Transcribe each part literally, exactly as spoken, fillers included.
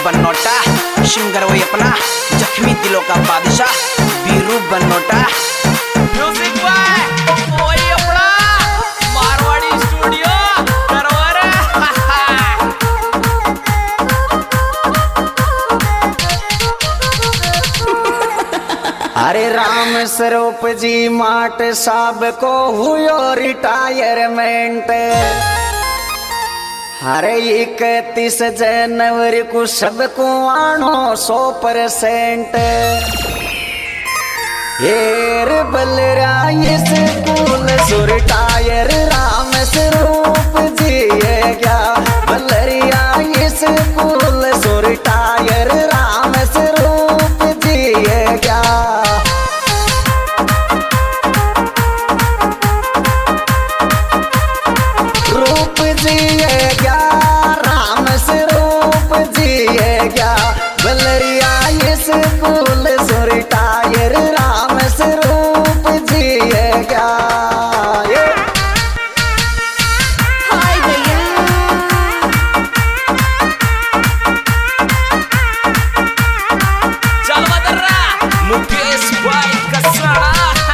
Banota, singer वही अपना जख्मी दिलों का बादशाह बीरू बनोटा। म्यूजिक बाय वही अपना मारवाड़ी स्टूडियो करवर। अरे राम स्वरूप जी माट साहब को हुयो रिटायरमेंट। अरे इकतीस जनवरी को सबको आनो सौ परसेंट। येर बलराय स्कूल सो रिटायर राम स्वरूप जी है क्या। बलरिया स्कूल सो रिटायर राम स्वरूप जी है क्या। रूप जी है क्या राम स्वरूप जी है क्या। बलरिया स्कूल सो रिटायर राम स्वरूप जी है क्या। हाय भैया चल बदर्रा मुकेश भाई कसरा।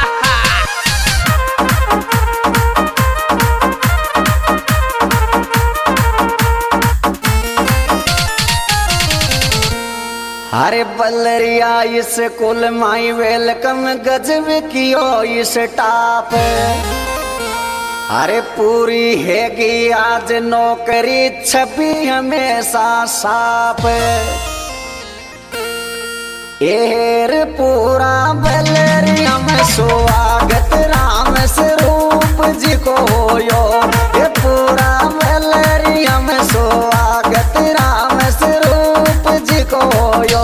अरे बलरिया स्कूल माई वेलकम गजब कियो इस टाप। अरे पूरी हैगी आज नौकरी छपी हमेशा साफ। एहर पूरा बलरिया में स्वागत राम स्वरूप जी को होयो। ये पूरा बलरिया में स्वागत राम स्वरूप जी को होयो।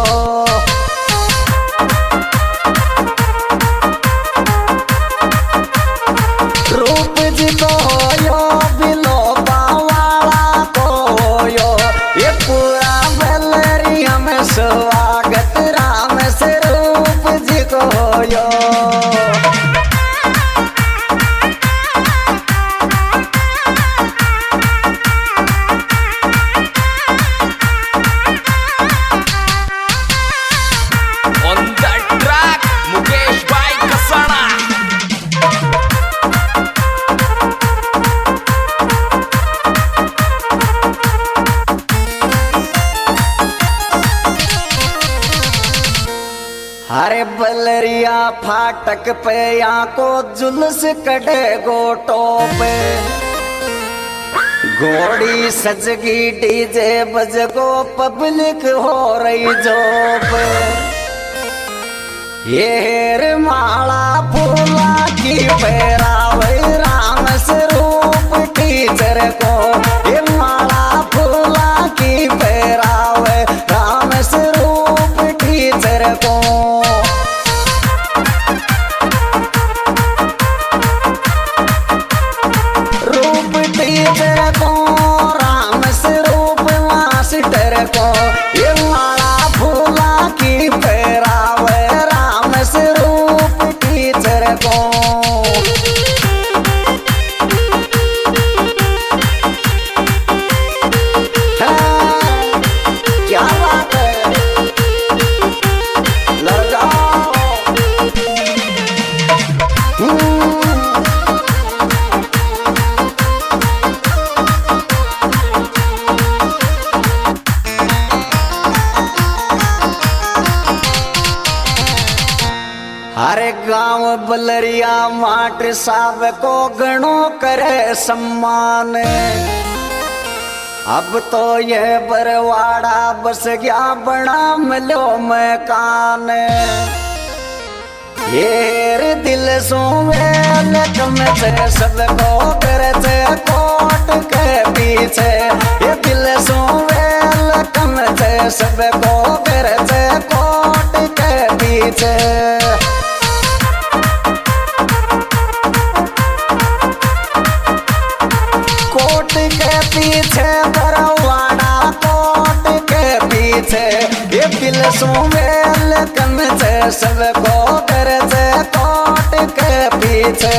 रूप जी को होयो बिलोबा वाला को होयो। ये पूरा बलरिया में स्वागत राम स्वरूप जी को होयो। ऑन द ट्रैक मुकेश भाई कसरा। अरे बलरिया फाटक पे यहाँ को जुलूस कड़े गोटो पे। घोड़ी सजगी डीजे बजगो पब्लिक हो रही जोप। ये माला फूला की पैरावे राम स्वरूप टीचर को। ये माला फूला की पैरावे राम स्वरूप टीचर को। रूप टीचर को राम स्वरूप मास्टर को। ये माला फूला की पैरावे राम स्वरूप टीचर को। हाँ, क्या बात है लगाओ। हम्म। हरे गांव बलरिया माट साहब को गणो करे सम्मान। अब तो यह बरवाड़ा बस गया बड़ा मिलो मकान। ये दिल सो वेलकम से सबको करते कोट के पीछे। ये दिल सो वेलकम से सबको करते कोट के पीछे। कोट के पीछे बरवाड़ा कोट के पीछे। ये दिल सो वेलकम से सबको करते कोट के पीछे।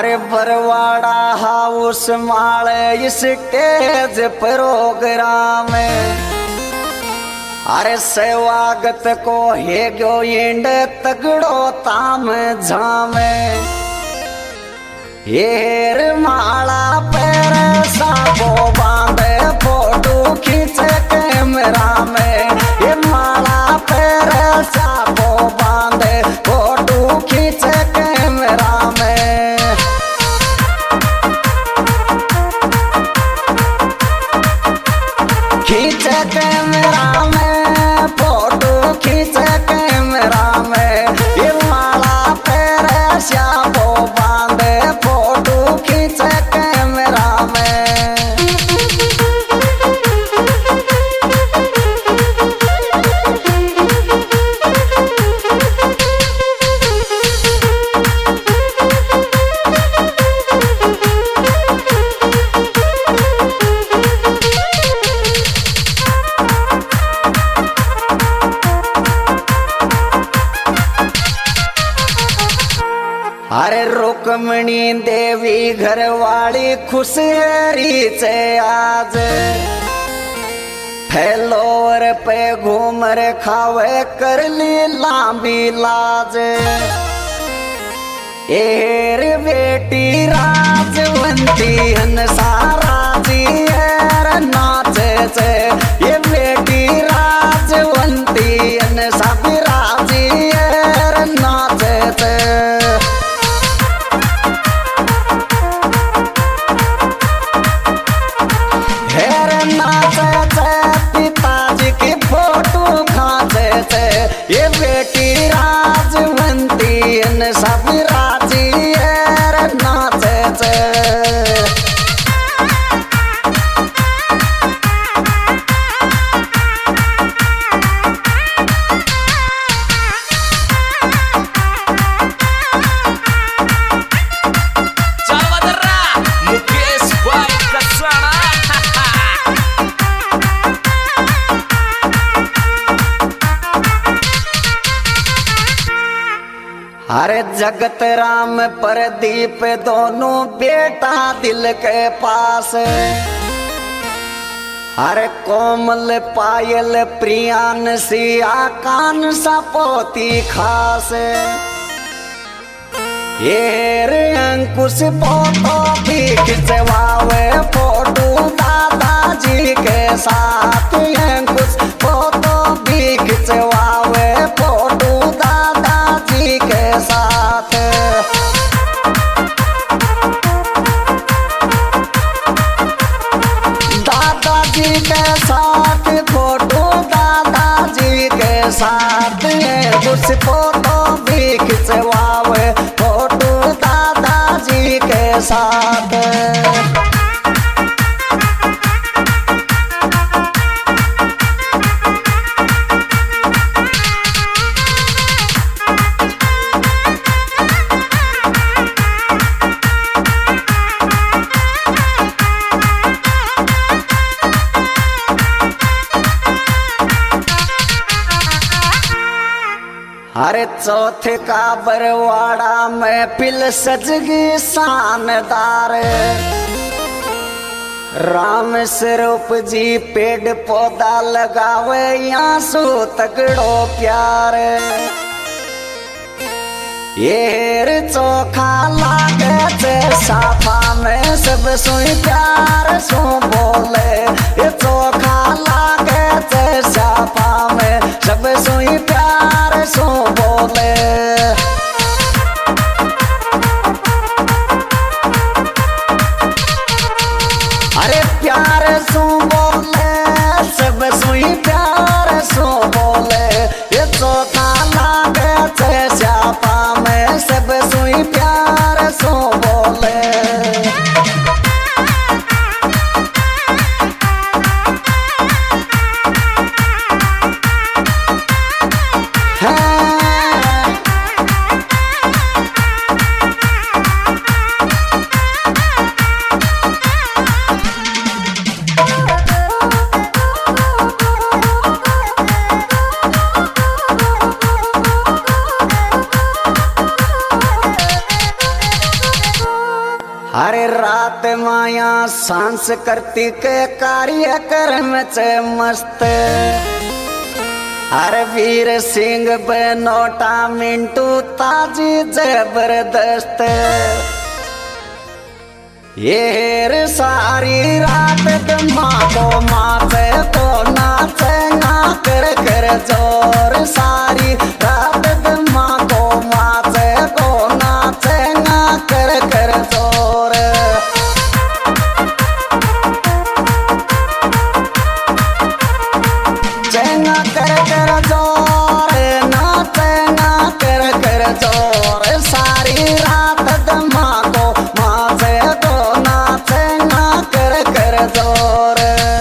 अरे बरवाड़ा हाउस माले स्टेज प्रोग्राम अरे सेवागत को हे गो इंड तगड़ो ताम झामे हेर माला पैर साबो बांधे फोटो खींचे कैमरा में ये माला पैर साबो बांधे फोटो खींचे कैमरा में खींचे कैमरा में फोटो खींचे कैमरा में ये माला पैर साबो बांधे फोटो खींचे कैमरा में अरे रुक्मणी देवी घरवाली खुशहरी से आज फैलोवर पे घूम रे खावे कर ली लांबी लाज एर बेटी राजवंती हन सारा जी है नाचे से ये बेटी राजवंती हन सब राजी है नाचे से पिताजी की फोटो खाते थे ये बेटी राजवंती इन सब राजी है नाचे थे मुकेश भाई कसाना अरे जगत राम प्रदीप दोनों बेटा दिल के पास अरे कोमल पायल प्रियान सिया कान सपोती खास येर अंकुश फोटो भी खिंचवावे फोटो दादाजी के साथ अंकुश फोटो भी खिंचवावे फोटो दादाजी के साथ दादाजी के साथ फोटो दादाजी के साथ अंकुश फोटो भी खिंचवावे फोटो दादाजी के साथ अरे चौथे का बरवाड़ा में पिल सजगी शानदार राम स्वरूप जी पेड़ पौधा लगावे यहाँ सो तगड़ो प्यार येर चोखा लागे जे साफा में सब सुई प्यार सो बोले ये चोखा लागे जे साफा में सब सुई प्यार सो बोले अरे प्यार सो बोले सब सुई प्यार सो बोले ये चोखा लागे जे साफा में सब सुई प्यार सो बोले रात माया सांस्कृतिक कार्यक्रम च मस्त हर वीर सिंह बनोटा मिंटू ताजी जबरदस्त ये सारी रात धमाको माचे तो नाचे ना कर कर जोर सारी रात धमाको माचे को नाचे ना कर कर जोर चेंगा कर कर जोर नाचे ना कर कर जोर सारी रात धमाको माचे को नाचे ना कर कर जोर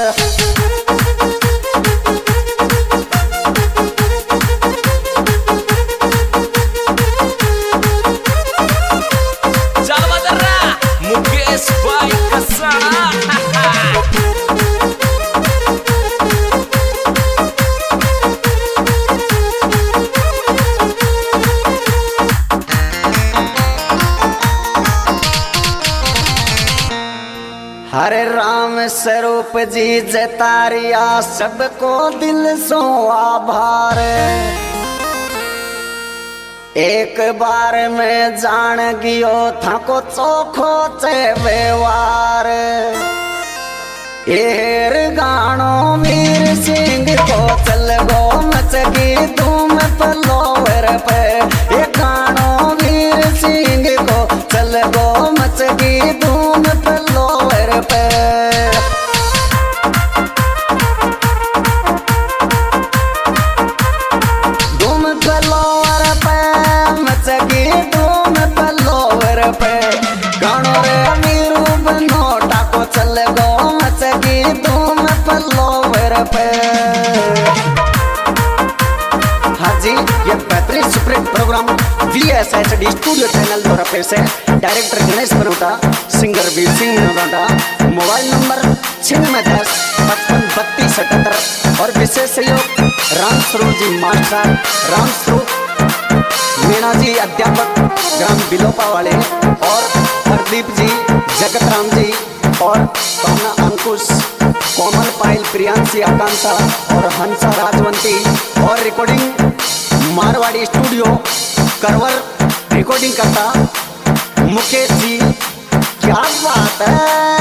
Jalwadara Mukesh Bhai Kasana. हरे राम स्वरूप जी जतारिया सबको दिल सो आभार एक बार में जान गियो था को चोखो चे व्यवहार एर गानो वीर सिंह को चल गो मचगी धूम पलोवर पे ये गानो वीर सिंह को चल गो मचगी धूम पलोवर पे धूम पलोवर पे मचगी धूम पलोवर पे गानो रे वीरू बनोटा को चल गो मचगी धूम पलोवर पे हाँ जी ये बेहतरीन superhit program V S H D studio channel द्वारा पेश है director Ganesh Banota singer Veer Singh Banota mobile number छियानवे दस पचपन बत्तीस अठहत्तर और विशेष सहयोग राम स्वरूप जी मास्टर राम स्वरूप मीणा जी अध्यापक ग्राम बिलोपा वाले और प्रदीप जी जगत राम जी और कौना अंकुश कोमल पायल प्रियांशी आकांक्षा और हंसा राजवंती और रिकॉर्डिंग मारवाड़ी स्टूडियो करवर रिकॉर्डिंग करता मुकेश जी क्या बात है।